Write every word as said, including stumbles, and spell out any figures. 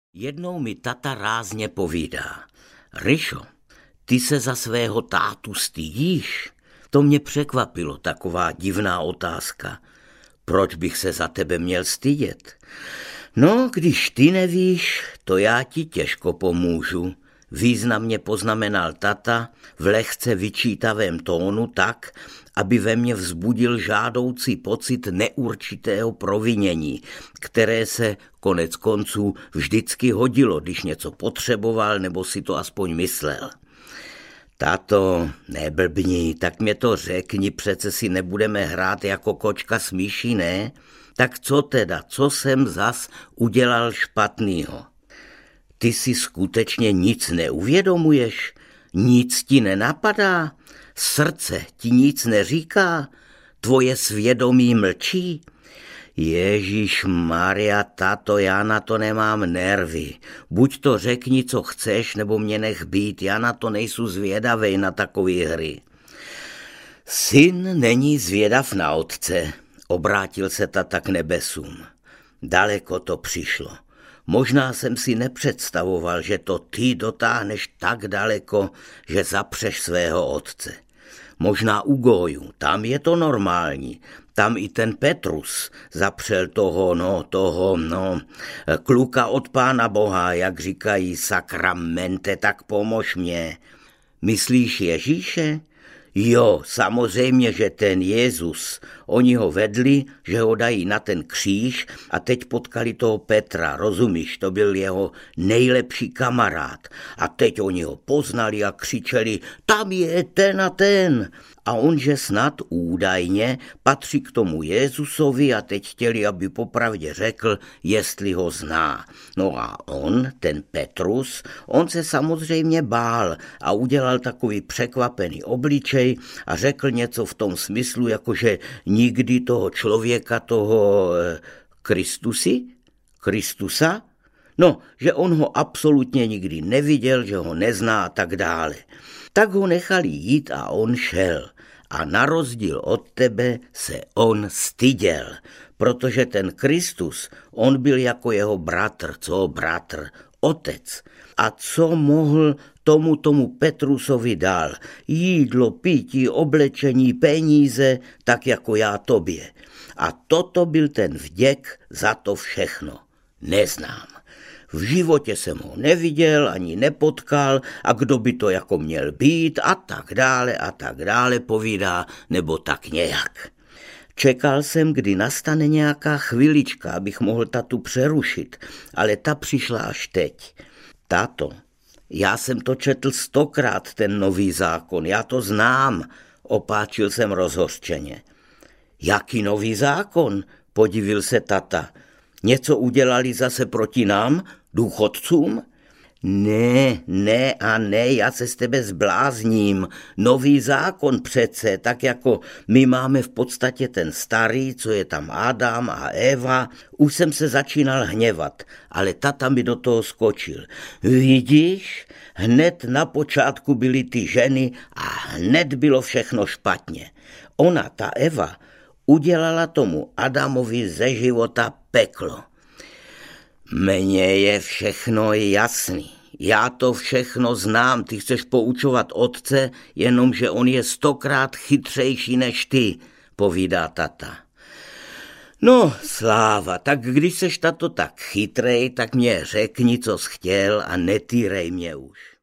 Jednou mi tata rázně povídá: Ryšo, ty se za svého tátu stydíš? To mě překvapilo, taková divná otázka. Proč bych se za tebe měl stydět? No, když ty nevíš, to já ti těžko pomůžu, významně poznamenal tata v lehce vyčítavém tónu tak, aby ve mně vzbudil žádoucí pocit neurčitého provinění, které se konec konců vždycky hodilo, když něco potřeboval nebo si to aspoň myslel. Tato, neblbni, tak mě to řekni, přece si nebudeme hrát jako kočka s myší, ne? Tak co teda, co jsem zas udělal špatnýho? Ty si skutečně nic neuvědomuješ? Nic ti nenapadá? Srdce ti nic neříká? Tvoje svědomí mlčí? Ježíš Maria, tato, já na to nemám nervy. Buď to řekni, co chceš, nebo mě nech být, já na to nejsou zvědavej na takové hry. Syn není zvědav na otce, obrátil se tata k nebesům. Daleko to přišlo. Možná jsem si nepředstavoval, že to ty dotáhneš tak daleko, že zapřeš svého otce. Možná u Gójů, tam je to normální. Tam i ten Petrus zapřel toho, no, toho, no, kluka od Pána Boha, jak říkají sakramente, tak pomož mě. Myslíš Ježíše? Jo, samozřejmě, že ten Jezus. Oni ho vedli, že ho dají na ten kříž a teď potkali toho Petra, rozumíš, to byl jeho nejlepší kamarád. A teď oni ho poznali a křičeli, tam je ten a ten. A on, že snad údajně patří k tomu Jezusovi a teď chtěli, aby popravdě řekl, jestli ho zná. No a on, ten Petrus, on se samozřejmě bál a udělal takový překvapený obličej a řekl něco v tom smyslu, jakože nikdy toho člověka, toho Kristusi, Kristusa, no, že on ho absolutně nikdy neviděl, že ho nezná a tak dále. Tak ho nechali jít a on šel. A na rozdíl od tebe se on styděl, protože ten Kristus, on byl jako jeho bratr, co bratr, otec. A co mohl tomu tomu Petrusovi dal? Jídlo, pití, oblečení, peníze, tak jako já tobě. A toto byl ten vděk za to všechno. Neznám. V životě jsem ho neviděl, ani nepotkal a kdo by to jako měl být a tak dále a tak dále povídá, nebo tak nějak. Čekal jsem, kdy nastane nějaká chvilička, abych mohl tatu přerušit, ale ta přišla až teď. Tato, já jsem to četl stokrát, ten nový zákon, já to znám, opáčil jsem rozhořčeně. Jaký nový zákon? Podivil se tata. Něco udělali zase proti nám, důchodcům? Ne, ne a ne, já se z tebe zblázním. Nový zákon přece, tak jako my máme v podstatě ten starý, co je tam Adam a Eva. Už jsem se začínal hněvat, ale tata mi do toho skočil. Vidíš, hned na počátku byly ty ženy a hned bylo všechno špatně. Ona, ta Eva, udělala tomu Adamovi ze života peklo. Mně je všechno jasný. Já to všechno znám. Ty chceš poučovat otce, jenomže on je stokrát chytřejší než ty, povídá tata. No, sláva, tak když seš tato tak chytrej, tak mě řekni, co jsi chtěl a netýrej mě už.